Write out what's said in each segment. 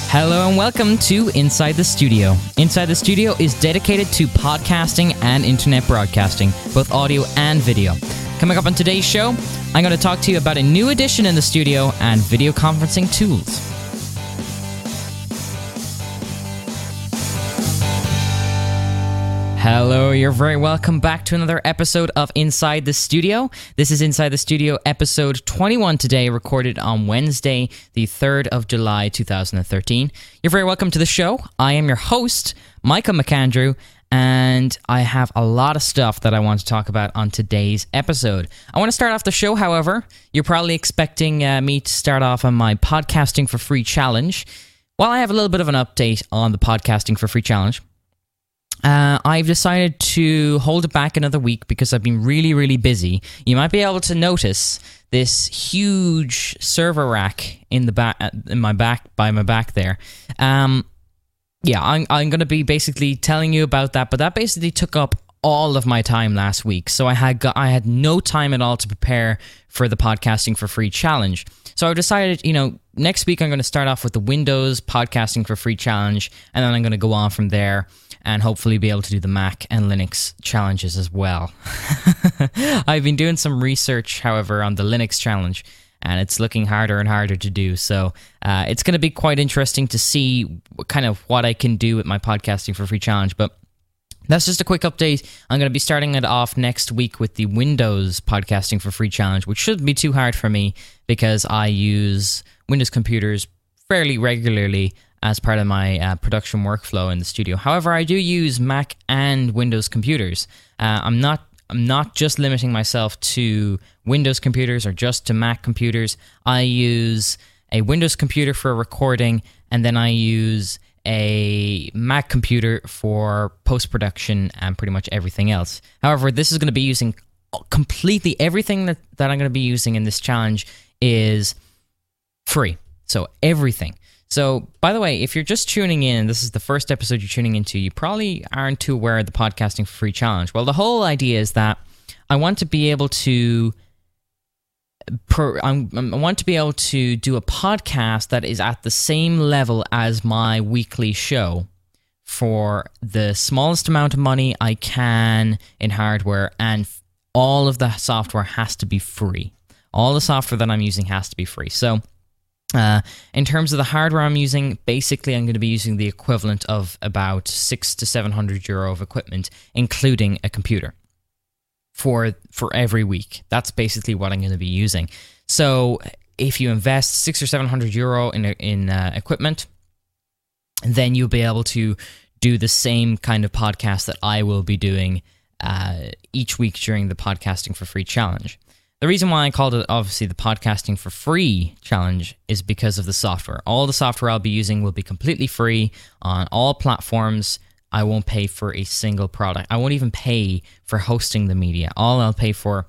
Hello and welcome to Inside the Studio. Inside the Studio is dedicated to podcasting and internet broadcasting, both audio and video. Coming up on today's show, I'm going to talk to you about a new addition in the studio and video conferencing tools. Hello, you're very welcome back to another episode of Inside the Studio. This is Inside the Studio episode 21 today, recorded on Wednesday, the 3rd of July, 2013. You're very welcome to the show. I am your host, Micah McAndrew, and I have a lot of stuff that I want to talk about on today's episode. I want to start off the show, however. You're probably expecting me to start off on my Podcasting for Free challenge. Well, I have a little bit of an update on the Podcasting for Free challenge. I've decided to hold it back another week because I've been really busy. You might be able to notice this huge server rack in the back, by my back there. I'm going to be basically telling you about that, but that basically took up all of my time last week. So I had no time at all to prepare for the Podcasting for Free challenge. So I've decided, next week I'm going to start off with the Windows Podcasting for Free challenge, and then I'm going to go on from there and hopefully be able to do the Mac and Linux challenges as well. I've been doing some research, however, on the Linux challenge, and it's looking harder and harder to do. So it's going to be quite interesting to see what I can do with my Podcasting for Free challenge. But that's just a quick update. I'm going to be starting it off next week with the Windows Podcasting for Free challenge, which shouldn't be too hard for me because I use Windows computers fairly regularly as part of my production workflow in the studio. However, I do use Mac and Windows computers. I'm not just limiting myself to Windows computers or just to Mac computers. I use a Windows computer for recording, and then I use a Mac computer for post-production and pretty much everything else. However, this is going to be using completely everything that I'm going to be using in this challenge is free. So everything. So, by the way, if you're just tuning in, and this is the first episode you're tuning into, you probably aren't too aware of the Podcasting for Free challenge. Well, the whole idea is that I want to be able to do a podcast that is at the same level as my weekly show for the smallest amount of money I can in hardware, and all of the software has to be free. All the software that I'm using has to be free. So, in terms of the hardware I'm using, basically I'm going to be using the equivalent of about €600 to €700 of equipment, including a computer, for every week. That's basically what I'm going to be using. So if you invest €600 or €700 in equipment, then you'll be able to do the same kind of podcast that I will be doing each week during the Podcasting for Free challenge. The reason why I called it, obviously, the Podcasting for Free challenge is because of the software. All the software I'll be using will be completely free on all platforms. I won't pay for a single product. I won't even pay for hosting the media. All I'll pay for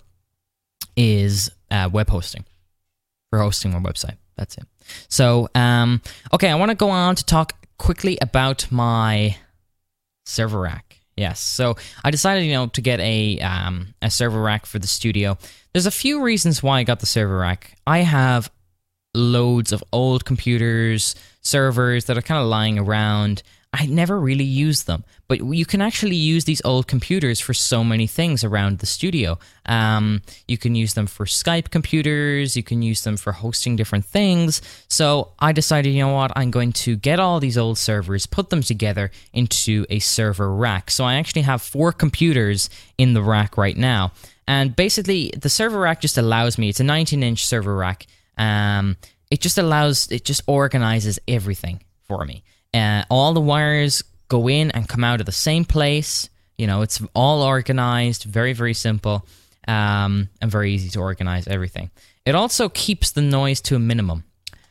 is web hosting, for hosting my website. That's it. So, okay, I want to go on to talk quickly about my server rack. Yes, so I decided, to get a server rack for the studio. There's a few reasons why I got the server rack. I have loads of old computers, servers that are kind of lying around. I never really use them, but you can actually use these old computers for so many things around the studio. You can use them for Skype computers, you can use them for hosting different things. So I decided, I'm going to get all these old servers, put them together into a server rack. So I actually have 4 computers in the rack right now. And basically, the server rack just allows me, it's a 19-inch server rack. It just organizes everything for me. All the wires go in and come out of the same place. It's all organized, very, very simple, and very easy to organize everything. It also keeps the noise to a minimum.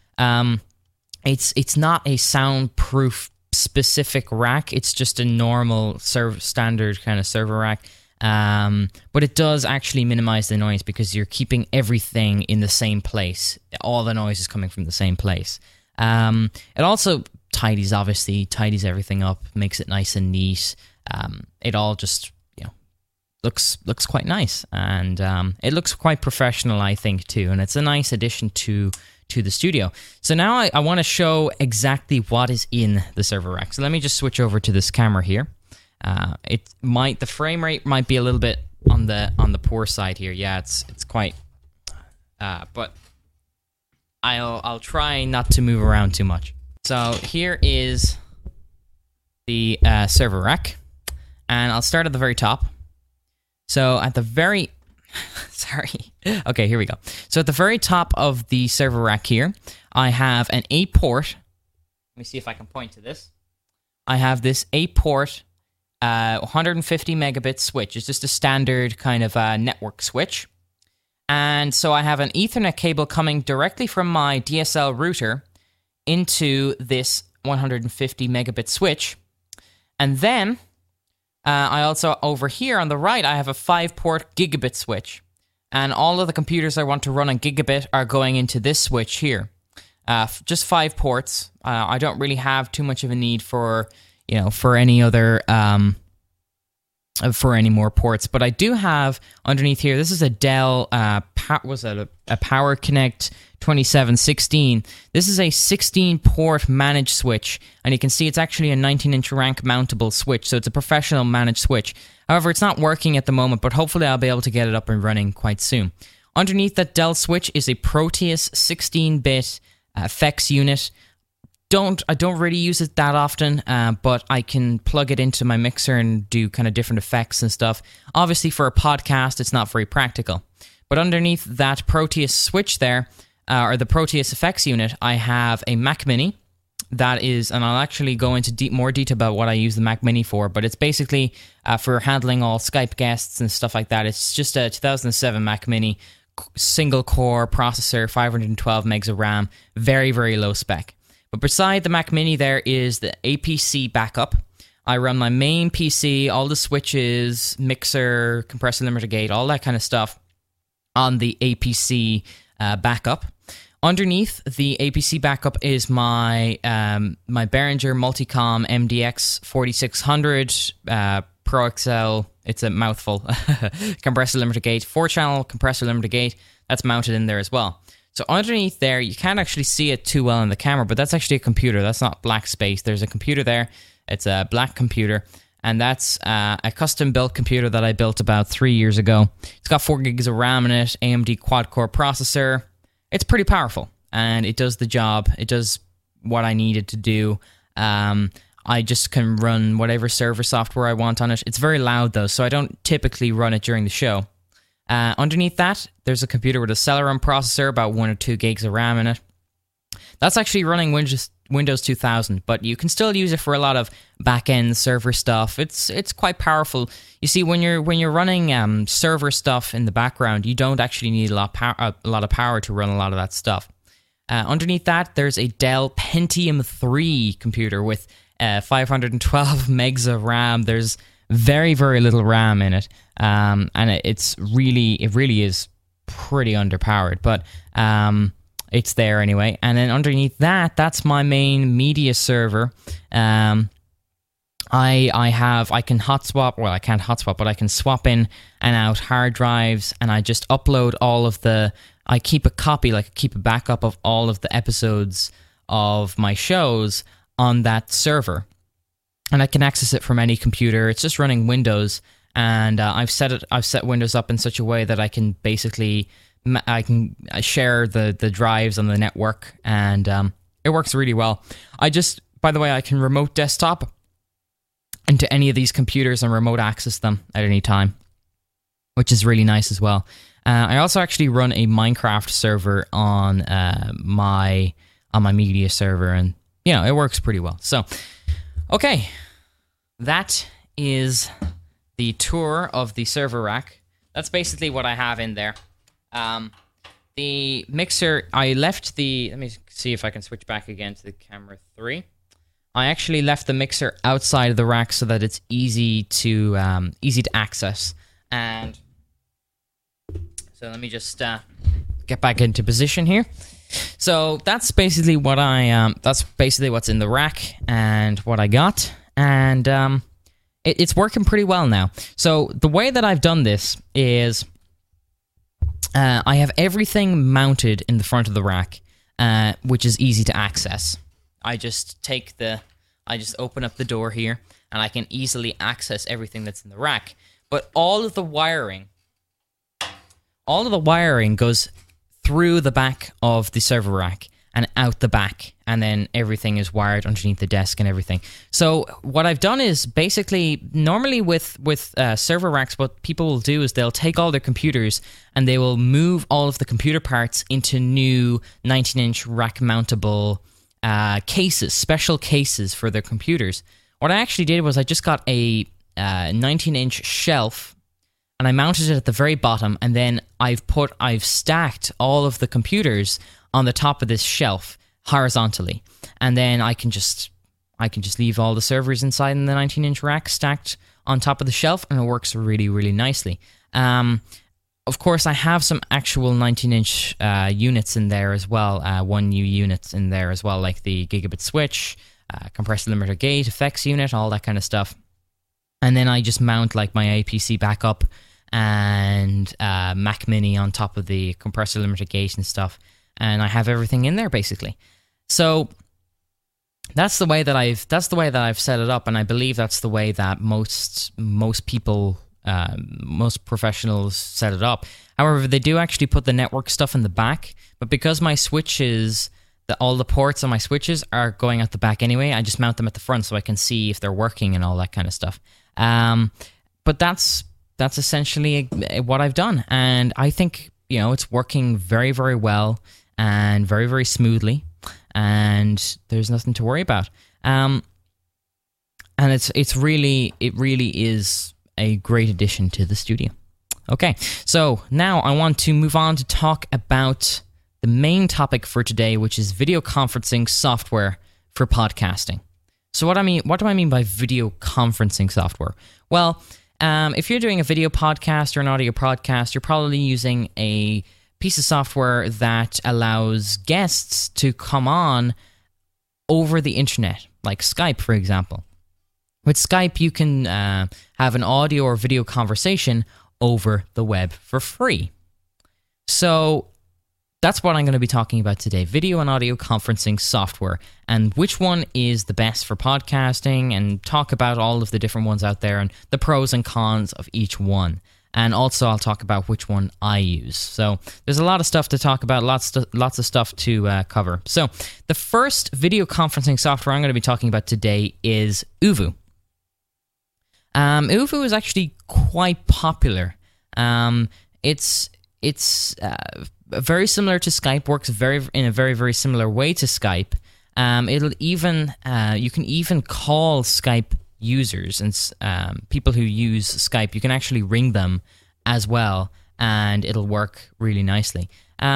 It's not a soundproof specific rack. It's just a normal standard kind of server rack. But it does actually minimize the noise because you're keeping everything in the same place. All the noise is coming from the same place. It also tidies everything up, makes it nice and neat. It all just looks quite nice, and it looks quite professional, I think, too. And it's a nice addition to to the studio. So now I want to show exactly what is in the server rack. So let me just switch over to this camera here. The frame rate might be a little bit on the poor side here. Yeah, it's quite, but I'll try not to move around too much. So here is the server rack, and I'll start at the very top. So at the very sorry. Okay, here we go. So at the very top of the server rack here, I have an 8-port. Let me see if I can point to this. I have this 8-port 150 megabit switch. It's just a standard kind of network switch. And so I have an Ethernet cable coming directly from my DSL router into this 150 megabit switch. And then I also, over here on the right, I have a 5-port gigabit switch. And all of the computers I want to run on gigabit are going into this switch here. Just 5 ports. I don't really have too much of a need for any other, for any more ports. But I do have underneath here, this is a Dell, a Power Connect 2716. This is a 16-port managed switch, and you can see it's actually a 19-inch rank mountable switch, so it's a professional managed switch. However, it's not working at the moment, but hopefully I'll be able to get it up and running quite soon. Underneath that Dell switch is a Proteus 16-bit FX unit. I don't really use it that often, but I can plug it into my mixer and do kind of different effects and stuff. Obviously, for a podcast, it's not very practical. But underneath that Proteus switch there, or the Proteus FX unit, I have a Mac Mini. That is, and I'll actually go into more detail about what I use the Mac Mini for, but it's basically for handling all Skype guests and stuff like that. It's just a 2007 Mac Mini, single-core processor, 512 megs of RAM, very, very low spec. But beside the Mac Mini there is the APC backup. I run my main PC, all the switches, mixer, compressor limiter gate, all that kind of stuff on the APC backup. Underneath the APC backup is my my Behringer Multicom MDX 4600 Pro XL. It's a mouthful. Compressor limiter gate, 4-channel compressor limiter gate. That's mounted in there as well. So underneath there, you can't actually see it too well in the camera, but that's actually a computer. That's not black space. There's a computer there. It's a black computer, and that's a custom-built computer that I built about 3 years ago. It's got 4 gigs of RAM in it, AMD quad-core processor. It's pretty powerful, and it does the job. It does what I need it to do. I just can run whatever server software I want on it. It's very loud, though, so I don't typically run it during the show. Underneath that, there's a computer with a Celeron processor, about 1 or 2 gigs of RAM in it. That's actually running Windows 2000, but you can still use it for a lot of back-end server stuff. It's quite powerful. You see, when you're running server stuff in the background, you don't actually need a lot of power to run a lot of that stuff. Underneath that, there's a Dell Pentium 3 computer with 512 megs of RAM. There's very, very little RAM in it, and it really is pretty underpowered, but it's there anyway. And then underneath that, that's my main media server. I can hot swap. Well, I can't hot swap, but I can swap in and out hard drives, and I just upload all of the. I keep a backup of all of the episodes of my shows on that server, and I can access it from any computer. It's just running Windows, and I've set Windows up in such a way that I can basically share the drives on the network, and it works really well. By the way, I can remote desktop into any of these computers and remote access them at any time, which is really nice as well. I also actually run a Minecraft server on my media server, and it works pretty well. So, okay, that is the tour of the server rack. That's basically what I have in there. The mixer, I left let me see if I can switch back again to the camera 3. I actually left the mixer outside of the rack so that it's easy to access. And so let me just get back into position here. So that's basically that's basically what's in the rack and what I got, and it's working pretty well now. So the way that I've done this is I have everything mounted in the front of the rack. which is easy to access. I just open up the door here, and I can easily access everything that's in the rack. But all of the wiring goes through the back of the server rack and out the back, and then everything is wired underneath the desk and everything. So what I've done is basically, normally with server racks, what people will do is they'll take all their computers and they will move all of the computer parts into new 19-inch rack mountable cases, special cases for their computers. What I actually did was I just got a 19-inch shelf, and I mounted it at the very bottom, and then I've stacked all of the computers on the top of this shelf horizontally, and then I can just leave all the servers inside in the 19-inch rack stacked on top of the shelf, and it works really, really nicely. Of course, I have some actual 19-inch units in there as well, 1U units in there as well, like the gigabit switch, compressor limiter gate, effects unit, all that kind of stuff. And then I just mount like my APC backup and Mac Mini on top of the compressor limiter gate and stuff. And I have everything in there basically. So that's the way that I've set it up, and I believe that's the way that most people, most professionals set it up. However, they do actually put the network stuff in the back, but because my switches, all the ports on my switches are going out the back anyway, I just mount them at the front so I can see if they're working and all that kind of stuff. But that's essentially what I've done, and I think it's working very, very well and very, very smoothly, and there's nothing to worry about. And it really is a great addition to the studio. Okay, so now I want to move on to talk about the main topic for today, which is video conferencing software for podcasting. So what do I mean by video conferencing software? Well, if you're doing a video podcast or an audio podcast, you're probably using a piece of software that allows guests to come on over the internet, like Skype, for example. With Skype, you can have an audio or video conversation over the web for free. So that's what I'm going to be talking about today, video and audio conferencing software, and which one is the best for podcasting, and talk about all of the different ones out there and the pros and cons of each one. And also I'll talk about which one I use. So there's a lot of stuff to talk about, lots of stuff to cover. So the first video conferencing software I'm going to be talking about today is Oovo. Oovo is actually quite popular. It's very similar to Skype, works in a very, very similar way to Skype. You can even call Skype users and people who use Skype. You can actually ring them as well, and it'll work really nicely.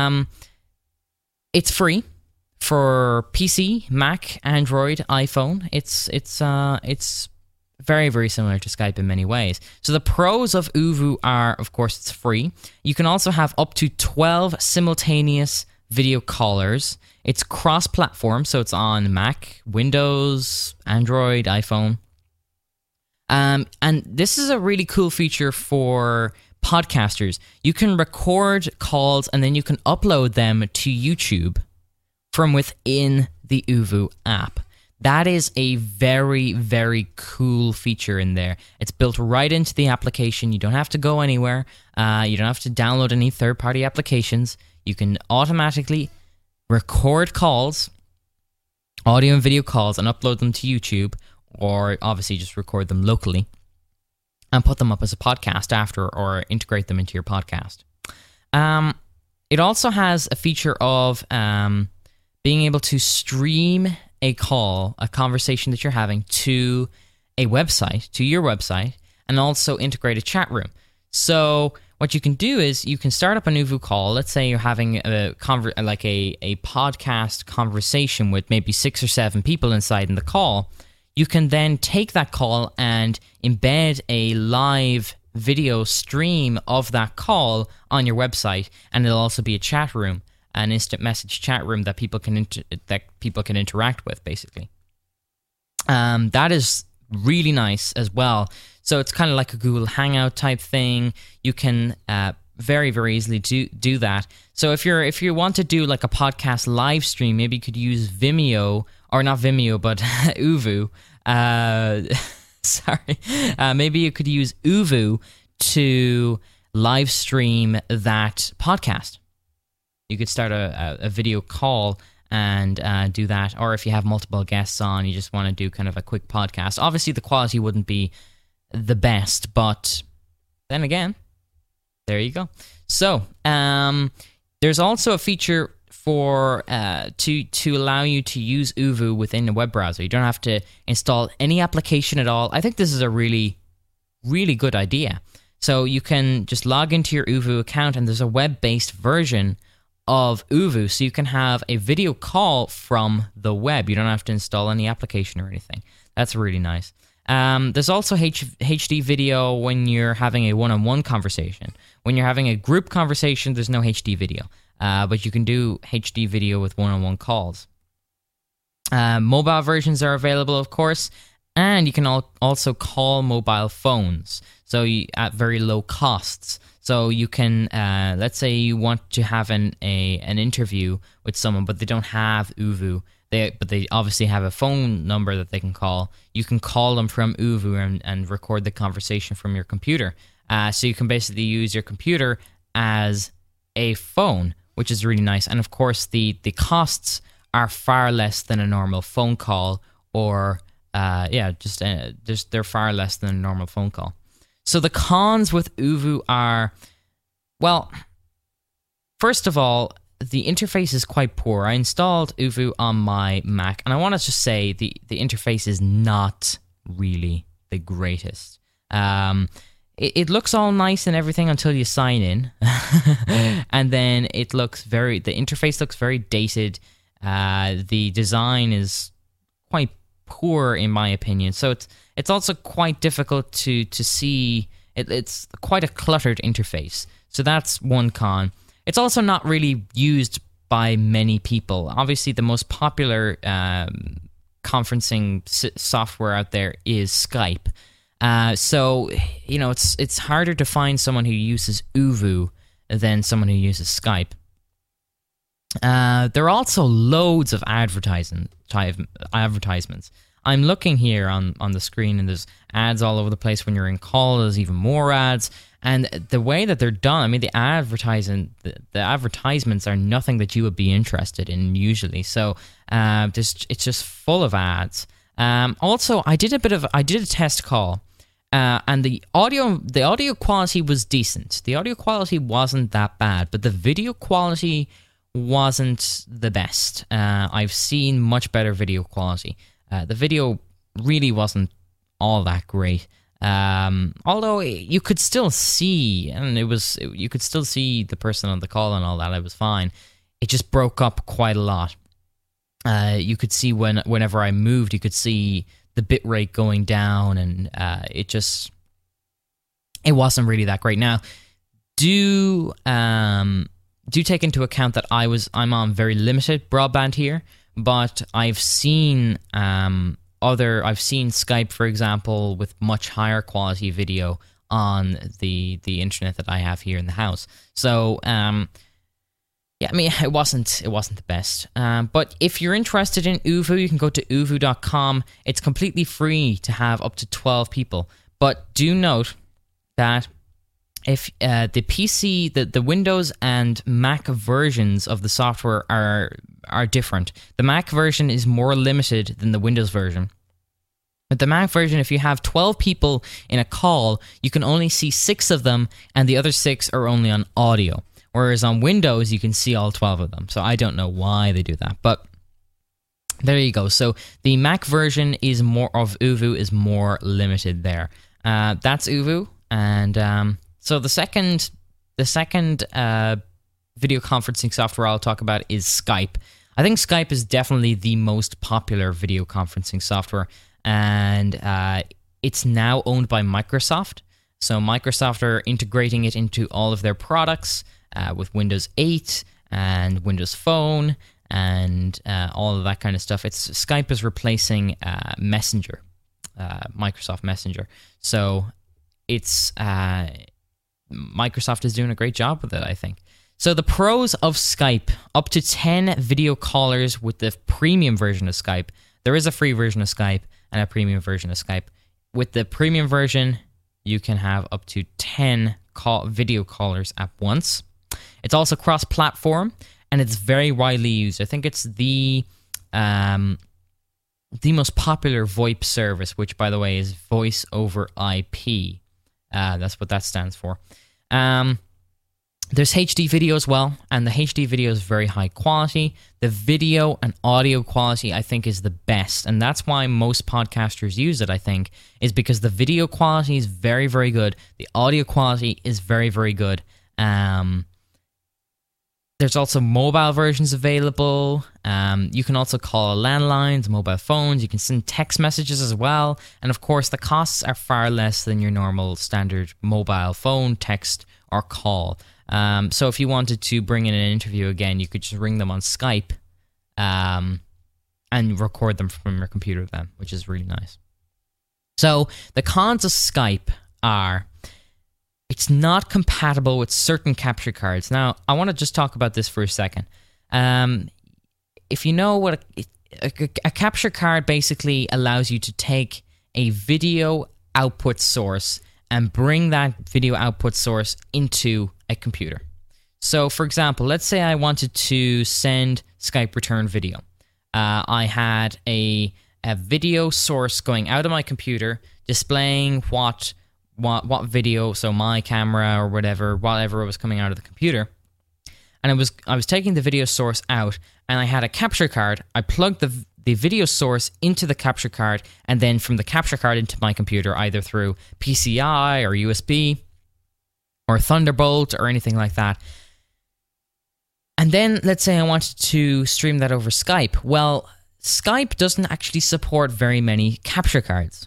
It's free for PC, Mac, Android, iPhone. It's very, very similar to Skype in many ways. So the pros of Oovo are, of course, it's free. You can also have up to 12 simultaneous video callers. It's cross-platform, so it's on Mac, Windows, Android, iPhone. And this is a really cool feature for podcasters. You can record calls and then you can upload them to YouTube from within the Oovo app. That is a very, very cool feature in there. It's built right into the application. You don't have to go anywhere. You don't have to download any third-party applications. You can automatically record calls, audio and video calls, and upload them to YouTube, or obviously just record them locally and put them up as a podcast after, or integrate them into your podcast. It also has a feature of being able to stream a call, a conversation that you're having, to a website, to your website, and also integrate a chat room. So what you can do is you can start up a Oovo call. Let's say you're having a podcast conversation with maybe 6 or 7 people inside in the call. You can then take that call and embed a live video stream of that call on your website, and it'll also be a chat room, an instant message chat room that people can interact with, basically. That is really nice as well. So it's kind of like a Google Hangout type thing. You can very, very easily do that. So if you want to do like a podcast live stream, maybe you could use Vimeo, or not Vimeo, but Uvu. Maybe you could use Uvu to live stream that podcast. You could start a video call and do that. Or if you have multiple guests on, you just want to do kind of a quick podcast. Obviously, the quality wouldn't be the best, but then again, there you go. So there's also a feature for to allow you to use Uvu within the web browser. You don't have to install any application at all. I think this is a really, really good idea. So you can just log into your Uvu account, and there's a web-based version of Uvu, so you can have a video call from the web. You don't have to install any application or anything. That's really nice. There's also HD video when you're having a one-on-one conversation. When you're having a group conversation, there's no HD video, but you can do HD video with one-on-one calls. Mobile versions are available, of course, and you can also call mobile phones, so at very low costs. So you can, let's say you want to have an interview with someone, but they don't have Uvu. But they obviously have a phone number that they can call. You can call them from Uvu and record the conversation from your computer. So you can basically use your computer as a phone, which is really nice. And of course, the costs are far less than a normal phone call, or just they're far less than a normal phone call. So the cons with Uvu are, well, first of all, the interface is quite poor. I installed Uvu on my Mac, and I want to just say the interface is not really the greatest. It looks all nice and everything until you sign in, and then the interface looks very dated. The design is quite poor in my opinion, so it's also quite difficult to see. It's quite a cluttered interface, so that's one con. It's also not really used by many people. Obviously, the most popular conferencing software out there is Skype. So, it's harder to find someone who uses Uvu than someone who uses Skype. There are also loads of advertisements. I'm looking here on the screen, and there's ads all over the place. When you're in call, there's even more ads. And the way that they're done, I mean, the advertisements are nothing that you would be interested in usually. So it's just full of ads. Also, I did a test call, and the audio quality was decent. The audio quality wasn't that bad, but the video quality wasn't the best. I've seen much better video quality. The video really wasn't all that great. Although you could still see, and you could still see the person on the call and all that. It was fine. It just broke up quite a lot. You could see whenever I moved, you could see the bit rate going down, and it wasn't really that great. Now, do take into account that I'm on very limited broadband here, but I've seen Skype, for example, with much higher quality video on the internet that I have here in the house. So, it wasn't the best. But if you're interested in Uvu, you can go to uvu.com. It's completely free to have up to 12 people. But do note that if the PC, the Windows and Mac versions of the software are different. The Mac version is more limited than the Windows version. With the Mac version, if you have 12 people in a call, you can only see 6 of them, and the other 6 are only on audio. Whereas on Windows, you can see all 12 of them. So I don't know why they do that, but there you go. So the Mac version of Uvu is more limited there. That's Uvu, and so the second video conferencing software I'll talk about is Skype. I think Skype is definitely the most popular video conferencing software, and it's now owned by Microsoft. So Microsoft are integrating it into all of their products with Windows 8 and Windows Phone and all of that kind of stuff. Skype is replacing Messenger, Microsoft Messenger. So it's Microsoft is doing a great job with it, I think. So the pros of Skype: up to 10 video callers with the premium version of Skype. There is a free version of Skype and a premium version of Skype. With the premium version, you can have up to 10 video callers at once. It's also cross-platform, and it's very widely used. I think it's the most popular VoIP service, which, by the way, is Voice over IP. That's what that stands for. There's HD video as well, and the HD video is very high quality. The video and audio quality, I think, is the best, and that's why most podcasters use it, I think, is because the video quality is very, very good. The audio quality is very, very good. There's also mobile versions available. You can also call landlines, mobile phones. You can send text messages as well. And of course, the costs are far less than your normal standard mobile phone, text, or call. So if you wanted to bring in an interview again, you could just ring them on Skype and record them from your computer then, which is really nice. So the cons of Skype are: it's not compatible with certain capture cards. Now, I want to just talk about this for a second. If you know what a capture card basically allows you to take a video output source and bring that video output source into a computer. So, for example, let's say I wanted to send Skype return video. I had a video source going out of my computer, displaying what video, so my camera or whatever was coming out of the computer, and I was taking the video source out, and I had a capture card. I plugged the video source into the capture card, and then from the capture card into my computer, either through PCI or USB or Thunderbolt or anything like that. And then let's say I wanted to stream that over Skype. Well, Skype doesn't actually support very many capture cards.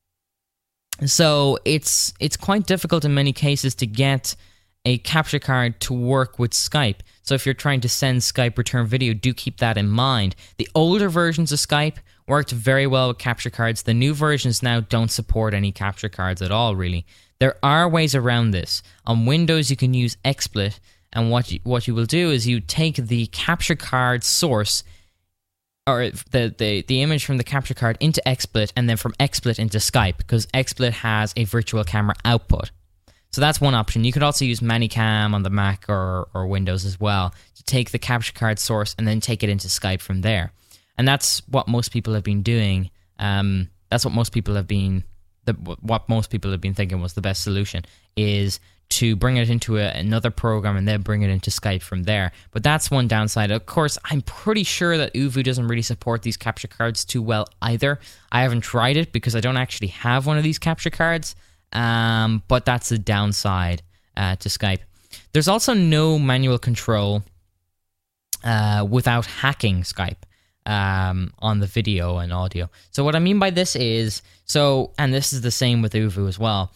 So it's quite difficult in many cases to get a capture card to work with Skype. So if you're trying to send Skype return video, do keep that in mind. The older versions of Skype worked very well with capture cards. The new versions now don't support any capture cards at all, really. There are ways around this. On Windows, you can use XSplit, and what you will do is you take the capture card source, or the image from the capture card, into XSplit, and then from XSplit into Skype, because XSplit has a virtual camera output. So that's one option. You could also use ManyCam on the Mac or Windows as well to take the capture card source and then take it into Skype from there. And that's what most people have been doing. That's what most people have been thinking was the best solution, is to bring it into another program and then bring it into Skype from there. But that's one downside. Of course, I'm pretty sure that Uvu doesn't really support these capture cards too well either. I haven't tried it because I don't actually have one of these capture cards. But that's the downside to Skype. There's also no manual control without hacking Skype on the video and audio. So what I mean by this is, and this is the same with Uvu as well,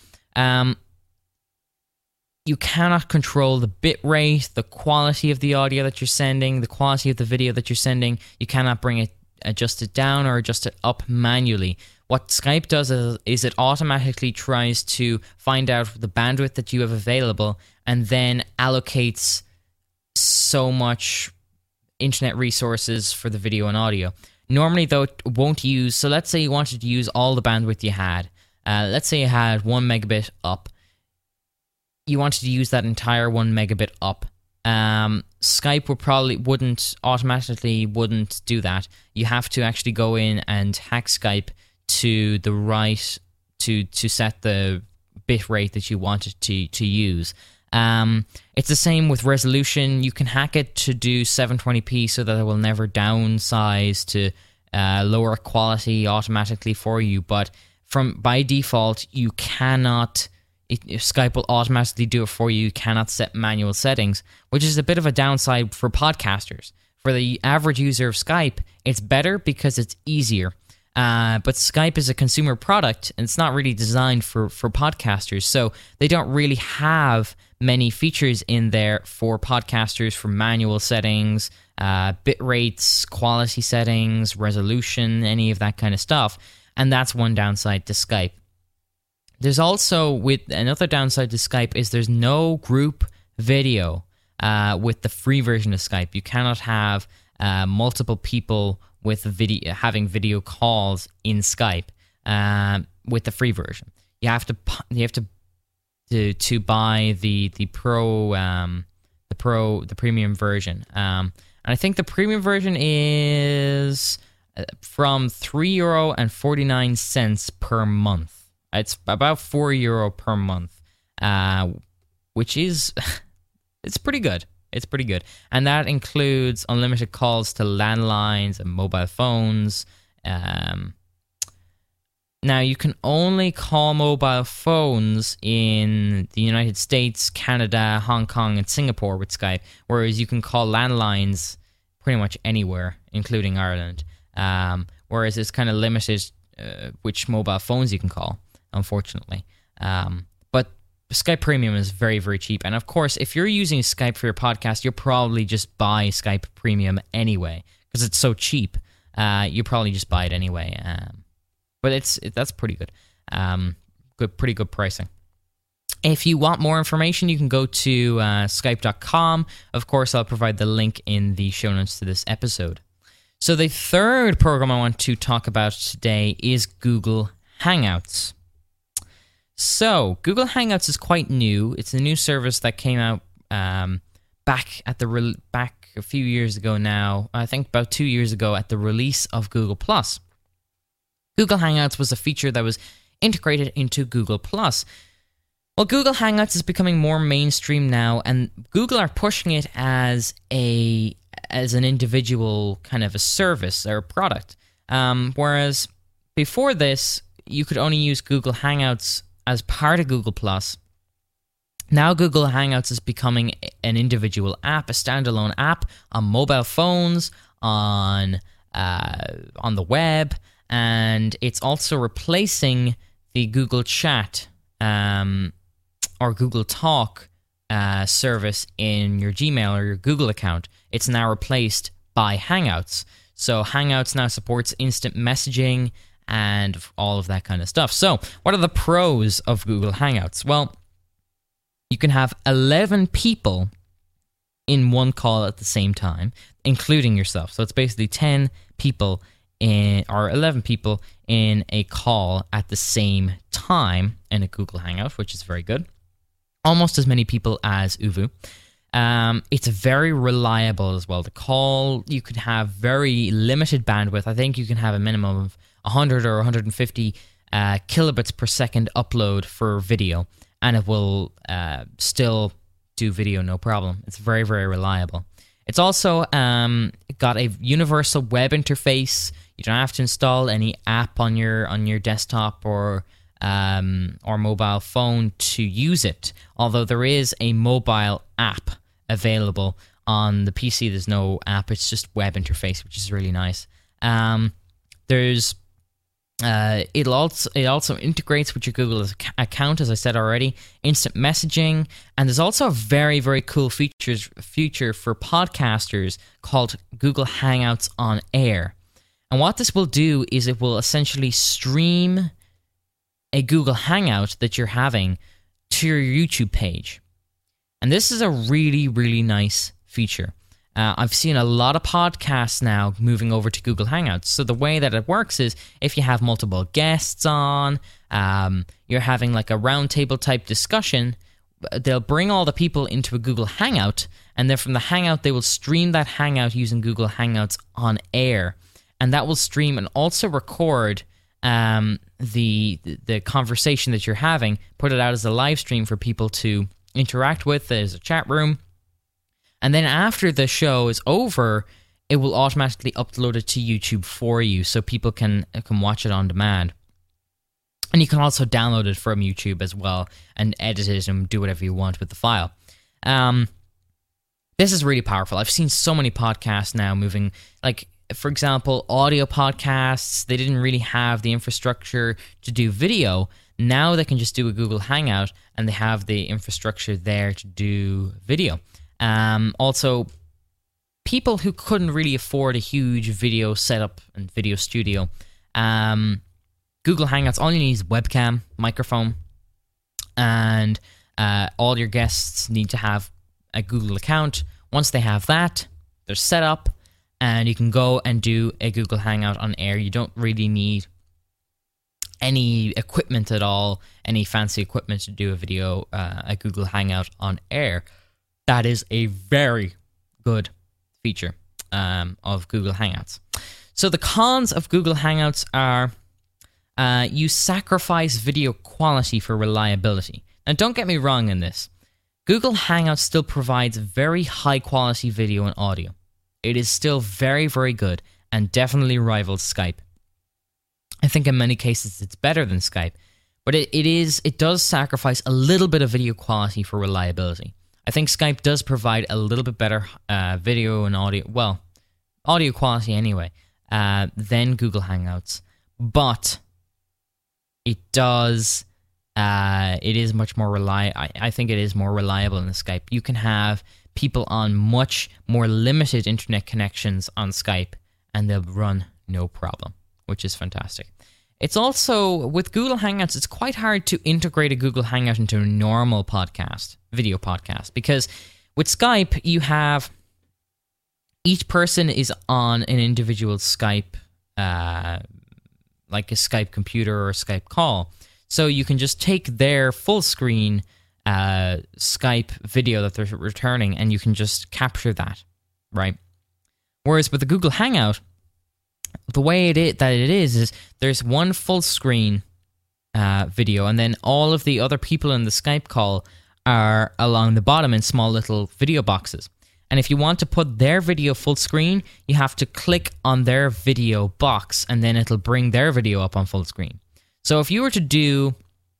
you cannot control the bit rate, the quality of the audio that you're sending, the quality of the video that you're sending. You cannot adjust it down or adjust it up manually. What Skype does is it automatically tries to find out the bandwidth that you have available and then allocates so much internet resources for the video and audio. Normally, though, it won't use... So let's say you wanted to use all the bandwidth you had. Let's say you had 1 megabit up. You wanted to use that entire 1 megabit up. Skype wouldn't automatically do that. You have to actually go in and hack Skype to the right to set the bit rate that you wanted to use. It's the same with resolution. You can hack it to do 720p so that it will never downsize to lower quality automatically for you. But by default, you cannot. If Skype will automatically do it for you, you cannot set manual settings, which is a bit of a downside for podcasters. For the average user of Skype, it's better because it's easier. But Skype is a consumer product, and it's not really designed for podcasters, so they don't really have many features in there for podcasters for manual settings, bit rates, quality settings, resolution, any of that kind of stuff, and that's one downside to Skype. There's also, with another downside to Skype, is there's no group video with the free version of Skype. You cannot have multiple people with having video calls in Skype with the free version. You have to buy the premium version. And I think the premium version is from €3.49 per month. It's about €4 per month, which is it's pretty good. It's pretty good, and that includes unlimited calls to landlines and mobile phones. Now, you can only call mobile phones in the United States, Canada, Hong Kong, and Singapore with Skype, whereas you can call landlines pretty much anywhere, including Ireland. Whereas it's kind of limited which mobile phones you can call, unfortunately. But Skype Premium is very, very cheap. And of course, if you're using Skype for your podcast, you'll probably just buy Skype Premium anyway, because it's so cheap. You probably just buy it anyway. But that's pretty good. Pretty good pricing. If you want more information, you can go to skype.com. Of course, I'll provide the link in the show notes to this episode. So the third program I want to talk about today is Google Hangouts. So Google Hangouts is quite new. It's a new service that came out back a few years ago now. I think about 2 years ago at the release of Google+. Google Hangouts was a feature that was integrated into Google+. Well, Google Hangouts is becoming more mainstream now, and Google are pushing it as an individual kind of a service or a product. Whereas before this, you could only use Google Hangouts as part of Google+. Now Google Hangouts is becoming an individual app, a standalone app on mobile phones, on the web, and it's also replacing the Google Chat or Google Talk service in your Gmail or your Google account. It's now replaced by Hangouts. So Hangouts now supports instant messaging and all of that kind of stuff. So what are the pros of Google Hangouts? Well, you can have 11 people in one call at the same time, including yourself. So it's basically 10 people or 11 people in a call at the same time in a Google Hangout, which is very good. Almost as many people as ooVoo. It's very reliable as well. The call, you could have very limited bandwidth. I think you can have a minimum of 100 or 150 kilobits per second upload for video, and it will still do video no problem. It's very, very reliable. It's also got a universal web interface. You don't have to install any app on your desktop or mobile phone to use it. Although there is a mobile app available on the PC, there's no app. It's just web interface, which is really nice. It also integrates with your Google account, as I said already, instant messaging, and there's also a very, very cool feature for podcasters called Google Hangouts on Air. And what this will do is it will essentially stream a Google Hangout that you're having to your YouTube page. And this is a really, really nice feature. I've seen a lot of podcasts now moving over to Google Hangouts. So the way that it works is if you have multiple guests on, you're having like a roundtable type discussion, they'll bring all the people into a Google Hangout, and then from the Hangout, they will stream that Hangout using Google Hangouts on Air. And that will stream and also record the conversation that you're having, put it out as a live stream for people to interact with. There's a chat room. And then after the show is over, it will automatically upload it to YouTube for you so people can watch it on demand. And you can also download it from YouTube as well and edit it and do whatever you want with the file. This is really powerful. I've seen so many podcasts now moving, like, for example, audio podcasts. They didn't really have the infrastructure to do video. Now they can just do a Google Hangout and they have the infrastructure there to do video. Also, people who couldn't really afford a huge video setup and video studio, Google Hangouts, all you need is webcam, microphone, and all your guests need to have a Google account. Once they have that, they're set up, and you can go and do a Google Hangout on air. You don't really need any equipment at all, any fancy equipment to do a Google Hangout on air. That is a very good feature of Google Hangouts. So the cons of Google Hangouts are you sacrifice video quality for reliability. Now, don't get me wrong in this. Google Hangouts still provides very high quality video and audio. It is still very, very good and definitely rivals Skype. I think in many cases it's better than Skype, but it does sacrifice a little bit of video quality for reliability. I think Skype does provide a little bit better video and audio, well, audio quality anyway, than Google Hangouts, but it is much more reliable. I think it is more reliable than Skype. You can have people on much more limited internet connections on Skype, and they'll run no problem, which is fantastic. It's also, with Google Hangouts, it's quite hard to integrate a Google Hangout into a normal video podcast, because with Skype, you have each person is on an individual Skype, like a Skype computer or a Skype call. So you can just take their full screen Skype video that they're returning, and you can just capture that, right? Whereas with the Google Hangout, the way it is there's one full screen video, and then all of the other people in the Skype call are along the bottom in small little video boxes. And if you want to put their video full screen, you have to click on their video box, and then it'll bring their video up on full screen. So if you were to do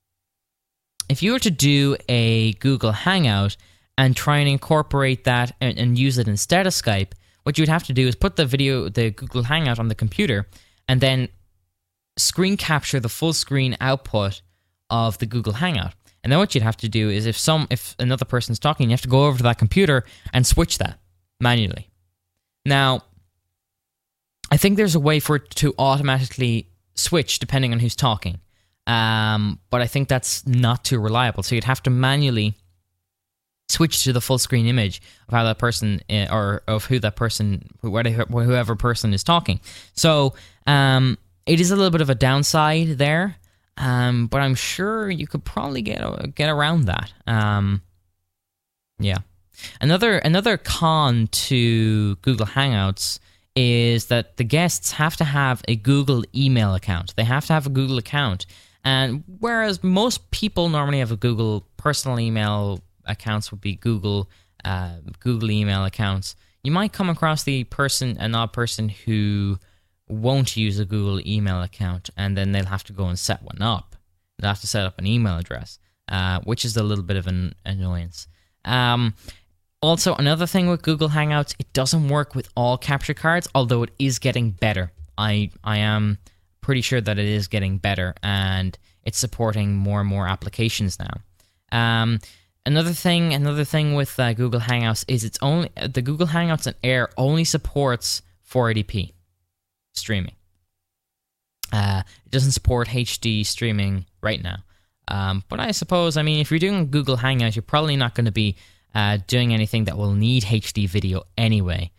a Google Hangout and try and incorporate that and use it instead of Skype, what you'd have to do is put the Google Hangout on the computer, and then screen capture the full screen output of the Google Hangout. And then what you'd have to do is if another person's talking, you have to go over to that computer and switch that manually. Now, I think there's a way for it to automatically switch depending on who's talking. But I think that's not too reliable. So you'd have to manually switch to the full screen image of how that person, or of whoever person is talking. So it is a little bit of a downside there, but I'm sure you could probably get around that. Yeah. Another con to Google Hangouts is that the guests have to have a Google email account. They have to have a Google account. And whereas most people normally have a Google personal email accounts would be Google email accounts, you might come across an odd person who won't use a Google email account, and then they'll have to go and set one up. They'll have to set up an email address, which is a little bit of an annoyance. Also, another thing with Google Hangouts, it doesn't work with all capture cards, although it is getting better. I am pretty sure that it is getting better, and it's supporting more and more applications now. Another thing with Google Hangouts is the Google Hangouts on Air only supports 480p streaming. It doesn't support HD streaming right now. But I suppose, if you're doing Google Hangouts, you're probably not going to be doing anything that will need HD video anyway.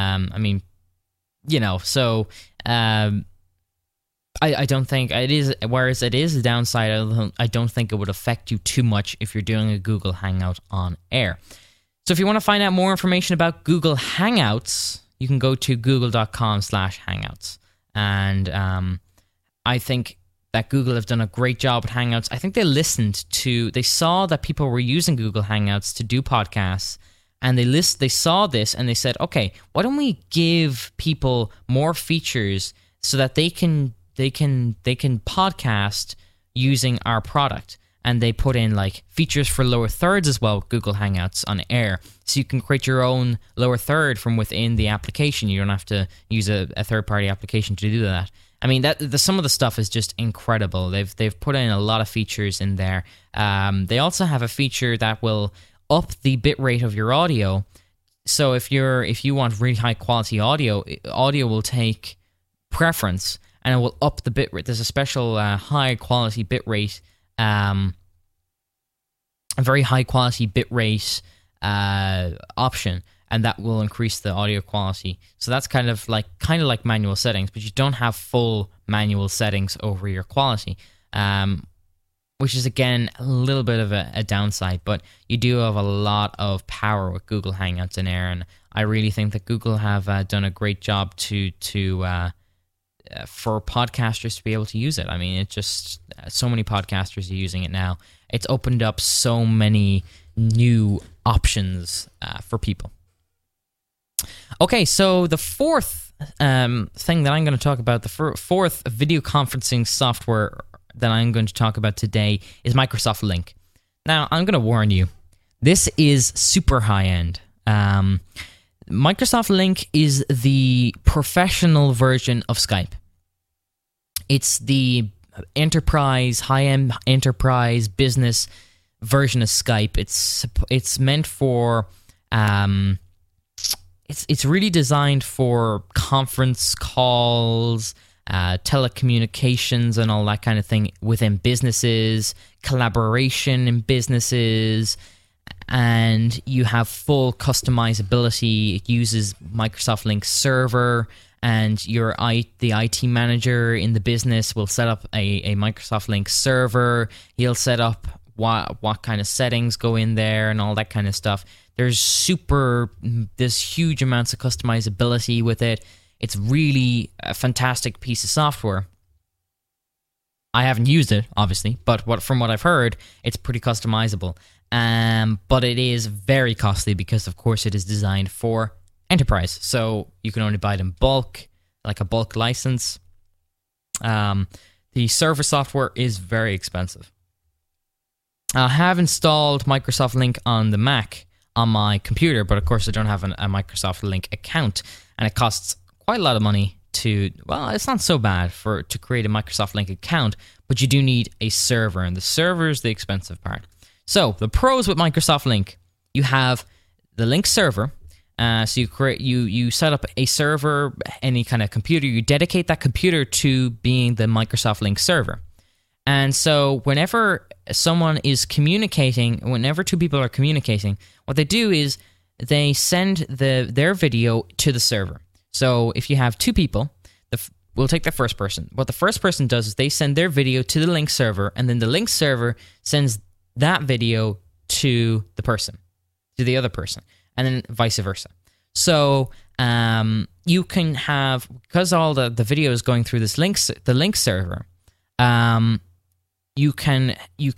So I don't think it is, whereas it is a downside, I don't think it would affect you too much if you're doing a Google Hangout on air. So if you want to find out more information about Google Hangouts, you can go to google.com/hangouts. And I think that Google have done a great job with Hangouts. I think they saw that people were using Google Hangouts to do podcasts, and they saw this and they said, okay, why don't we give people more features so that they can podcast using our product. And they put in like features for lower thirds as well, Google Hangouts on Air. So you can create your own lower third from within the application. You don't have to use a third-party application to do that. Some of the stuff is just incredible. They've put in a lot of features in there. They also have a feature that will up the bitrate of your audio. So if you want really high quality audio will take preference, and it will up the bitrate. There's a special high quality bitrate a very high quality bitrate option, and that will increase the audio quality. So that's kind of like manual settings, but you don't have full manual settings over your quality, which is again a little bit of a downside. But you do have a lot of power with Google Hangouts in Air, and I really think that Google have done a great job to for podcasters to be able to use it. I mean, it just so many podcasters are using it now. It's opened up so many new options for people. Okay, so the fourth thing that I'm going to talk about, the fourth video conferencing software that I'm going to talk about today is Microsoft Lync. Now, I'm going to warn you, this is super high-end. Microsoft Lync is the professional version of Skype. It's the enterprise, high-end enterprise business version of Skype. It's meant for it's really designed for conference calls, telecommunications, and all that kind of thing within businesses, collaboration in businesses, and you have full customizability. It uses Microsoft Lync Server, and the IT manager in the business will set up a Microsoft Lync server. He'll set up what kind of settings go in there and all that kind of stuff. There's huge amounts of customizability with it. It's really a fantastic piece of software. I haven't used it, obviously, but from what I've heard, it's pretty customizable. But it is very costly because, of course, it is designed for enterprise. So you can only buy it in bulk, like a bulk license. The server software is very expensive. I have installed Microsoft Lync on the Mac on my computer, but of course I don't have a Microsoft Lync account, and it costs quite a lot of money it's not so bad to create a Microsoft Lync account, but you do need a server, and the server is the expensive part. So the pros with Microsoft Lync, you have the Lync server. So you set up a server, any kind of computer, you dedicate that computer to being the Microsoft Lync server. And so whenever someone is communicating, whenever two people are communicating, what they do is they send their video to the server. So if you have two people, we'll take the first person. What the first person does is they send their video to the Lync server, and then the Lync server sends that video to the other person, and then vice versa. So you can have, because all the video is going through the Lync server, you can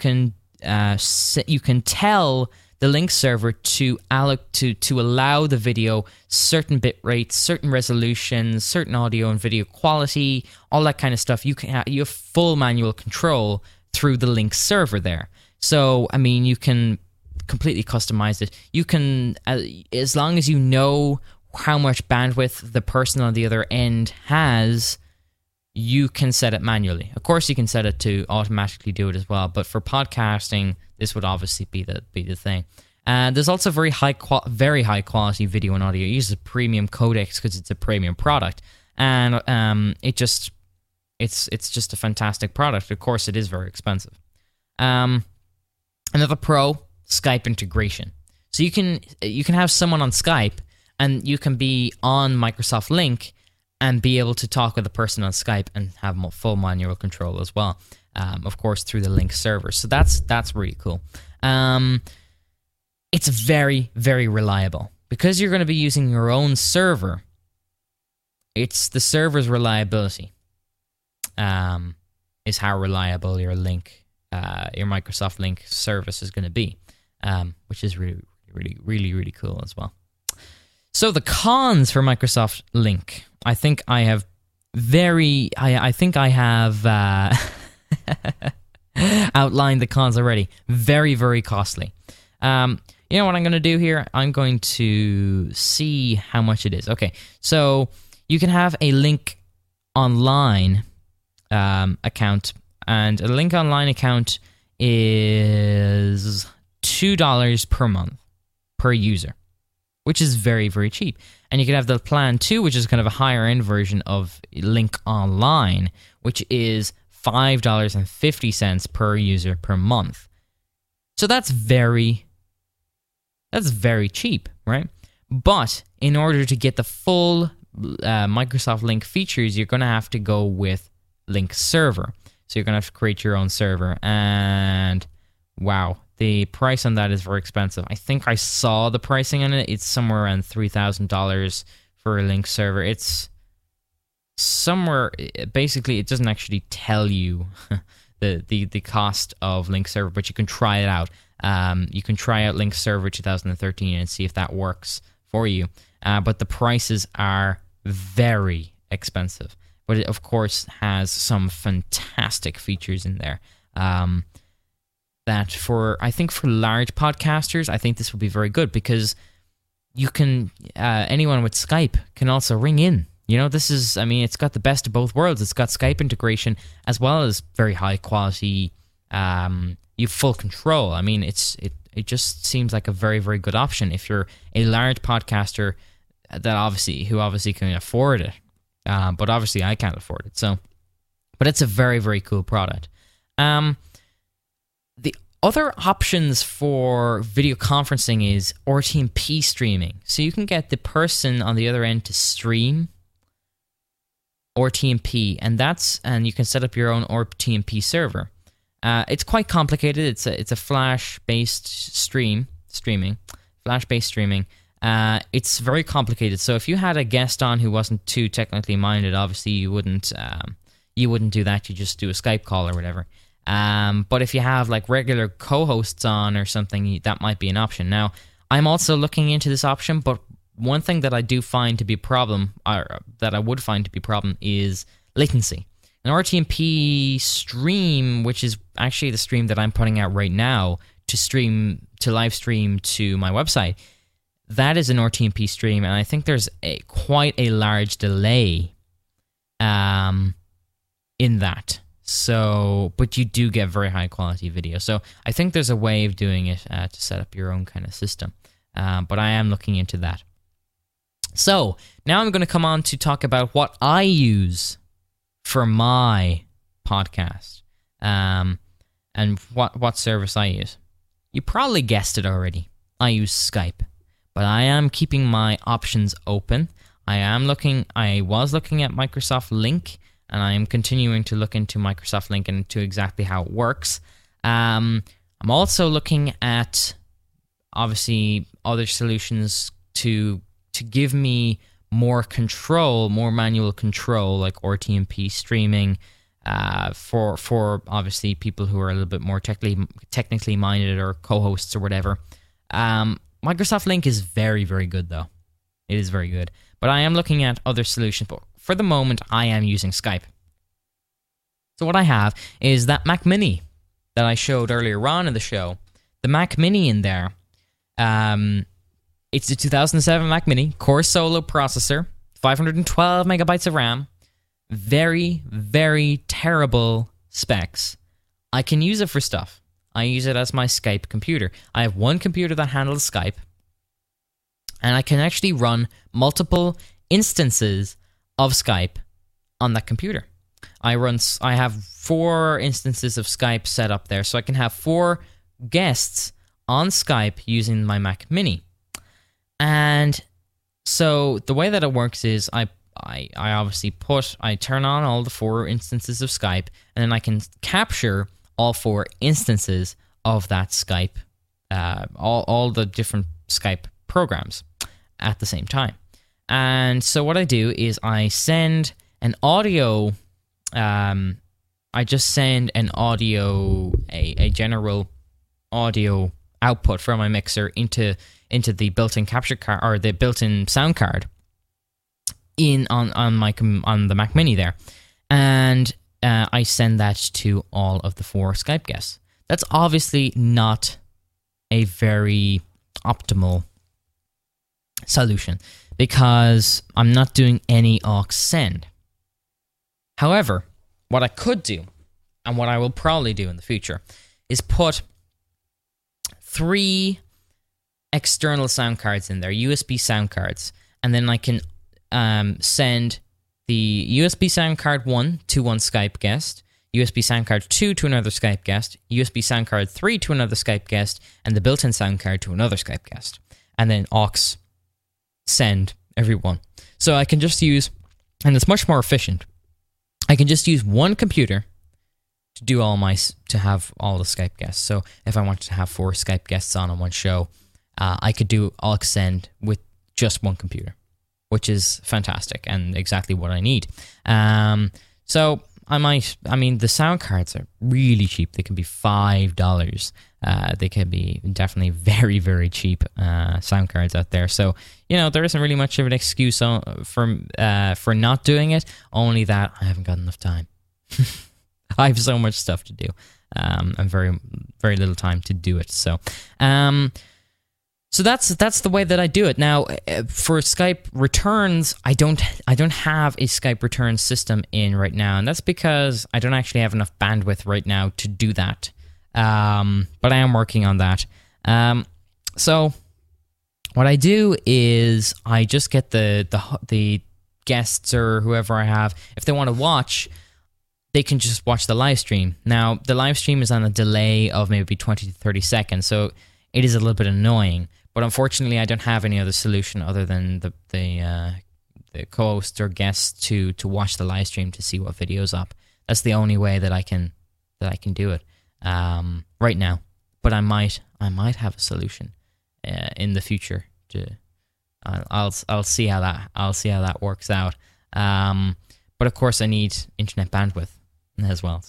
tell the Lync server to allow the video certain bit rates, certain resolutions, certain audio and video quality, all that kind of stuff. You have full manual control through the Lync server there. So I mean, you can completely customize it. You can, as long as you know how much bandwidth the person on the other end has, you can set it manually. Of course, you can set it to automatically do it as well, but for podcasting, this would obviously be the thing. There's also very high quality video and audio. It uses premium codecs because it's a premium product, and it's just a fantastic product. Of course, it is very expensive. Another pro, Skype integration. So you can have someone on Skype, and you can be on Microsoft Lync and be able to talk with the person on Skype and have full manual control as well. Of course, through the Lync server. So that's really cool. It's very, very reliable. Because you're going to be using your own server, it's the server's reliability is how reliable your Microsoft Lync service is going to be, which is really, really, really, really cool as well. So the cons for Microsoft Lync, I think I have outlined the cons already. Very, very costly. You know what I'm going to do here? I'm going to see how much it is. Okay, so you can have a Lync Online account, and a Lync Online account is $2 per month per user, which is very, very cheap. And you can have the plan 2, which is kind of a higher end version of Lync Online, which is $5.50 per user per month. So that's very cheap, right? But in order to get the full Microsoft Lync features, you're going to have to go with Lync Server. So you're going to have to create your own server. And wow, the price on that is very expensive. I think I saw the pricing on it. It's somewhere around $3,000 for a Lync server. It's somewhere, basically, it doesn't actually tell you the cost of Lync Server, but you can try it out. You can try out Lync Server 2013 and see if that works for you. But the prices are very expensive. But it, of course, has some fantastic features in there. That I think for large podcasters, I think this will be very good because you can, anyone with Skype can also ring in. You know, it's got the best of both worlds. It's got Skype integration as well as very high quality, you have full control. I mean, it just seems like a very, very good option if you're a large podcaster who obviously can afford it. But obviously I can't afford it. But it's a very, very cool product. The other options for video conferencing is RTMP streaming. So you can get the person on the other end to stream RTMP, and you can set up your own RTMP server. It's quite complicated. It's a Flash-based streaming. It's very complicated. So if you had a guest on who wasn't too technically minded, obviously you wouldn't do that. You just do a Skype call or whatever. But if you have like regular co-hosts on or something, that might be an option. Now, I'm also looking into this option, but one thing that I do find to be a problem, or that I would find to be a problem, is latency. An RTMP stream, which is actually the stream that I'm putting out right now to live stream to my website, that is an RTMP stream, and I think there's quite a large delay in that. So, but you do get very high quality video. So I think there's a way of doing it to set up your own kind of system. But I am looking into that. So now I'm going to come on to talk about what I use for my podcast, and what service I use. You probably guessed it already. I use Skype, but I am keeping my options open. I was looking at Microsoft Lync, and I am continuing to look into Microsoft Lync and into exactly how it works. I'm also looking at, obviously, other solutions to give me more control, more manual control, like RTMP streaming, for obviously people who are a little bit more technically minded or co-hosts or whatever. Microsoft Lync is very, very good, though. It is very good. But I am looking at other solutions, but for the moment, I am using Skype. So what I have is that Mac Mini that I showed earlier on in the show. The Mac Mini in there, it's a 2007 Mac Mini, Core Solo processor, 512 megabytes of RAM, very, very terrible specs. I can use it for stuff. I use it as my Skype computer. I have one computer that handles Skype, and I can actually run multiple instances of Skype on that computer. I have 4 instances of Skype set up there, so I can have 4 guests on Skype using my Mac Mini. And so the way that it works is I obviously turn on all the 4 instances of Skype, and then I can capture all 4 instances of that Skype, all the different Skype programs at the same time. And so what I do is I send an audio, I just send an audio, a general audio output from my mixer into the built-in capture card, or the built-in sound card on the Mac Mini there, and I send that to all of the 4 Skype guests. That's obviously not a very optimal solution because I'm not doing any aux send. However, what I could do, and what I will probably do in the future, is put 3 external sound cards in there, USB sound cards, and then I can send the USB sound card 1 to one Skype guest, USB sound card 2 to another Skype guest, USB sound card 3 to another Skype guest, and the built-in sound card to another Skype guest. And then aux send everyone. So I can just use, and it's much more efficient, I can just use one computer to do to have all the Skype guests. So if I wanted to have 4 Skype guests on one show, I could do aux send with just one computer, which is fantastic and exactly what I need. So the sound cards are really cheap. They can be $5. They can be definitely very, very cheap sound cards out there. So, there isn't really much of an excuse for not doing it, only that I haven't got enough time. I have so much stuff to do, and very, very little time to do it. So that's the way that I do it. Now, for Skype returns, I don't have a Skype return system in right now, and that's because I don't actually have enough bandwidth right now to do that. But I am working on that. So what I do is I just get the guests or whoever I have, if they want to watch, they can just watch the live stream. Now, the live stream is on a delay of maybe 20 to 30 seconds, so it is a little bit annoying. But unfortunately, I don't have any other solution other than the co-host or guests to watch the live stream to see what video's up. That's the only way that I can do it right now. But I might have a solution in the future. I'll see how that works out. But of course, I need internet bandwidth as well.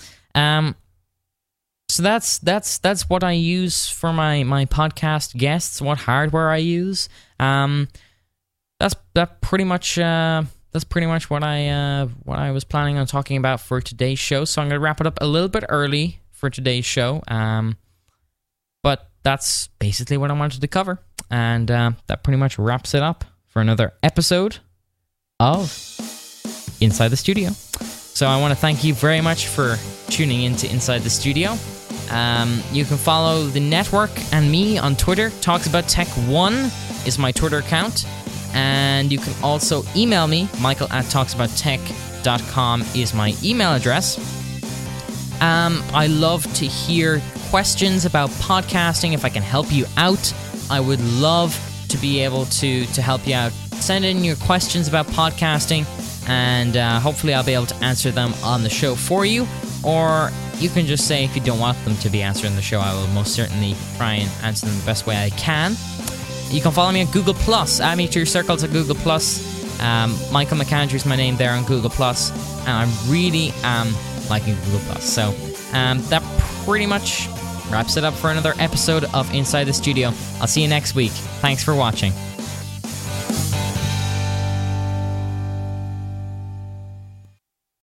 So that's what I use for my podcast guests. What hardware I use. That's pretty much what I was planning on talking about for today's show. So I'm going to wrap it up a little bit early for today's show. But that's basically what I wanted to cover, and that pretty much wraps it up for another episode of Inside the Studio. So I want to thank you very much for tuning in to Inside the Studio. You can follow the network and me on Twitter. TalksAboutTech1 is my Twitter account. And you can also email me. Michael@talksabouttech.com is my email address. I love to hear questions about podcasting. If I can help you out, I would love to be able to help you out. Send in your questions about podcasting, and hopefully I'll be able to answer them on the show for you. Or you can just say if you don't want them to be answered in the show, I will most certainly try and answer them the best way I can. You can follow me on Google+. Add me to your circles at Google+. Michael McAndrew is my name there on Google+. And I really am liking Google+. So that pretty much wraps it up for another episode of Inside the Studio. I'll see you next week. Thanks for watching.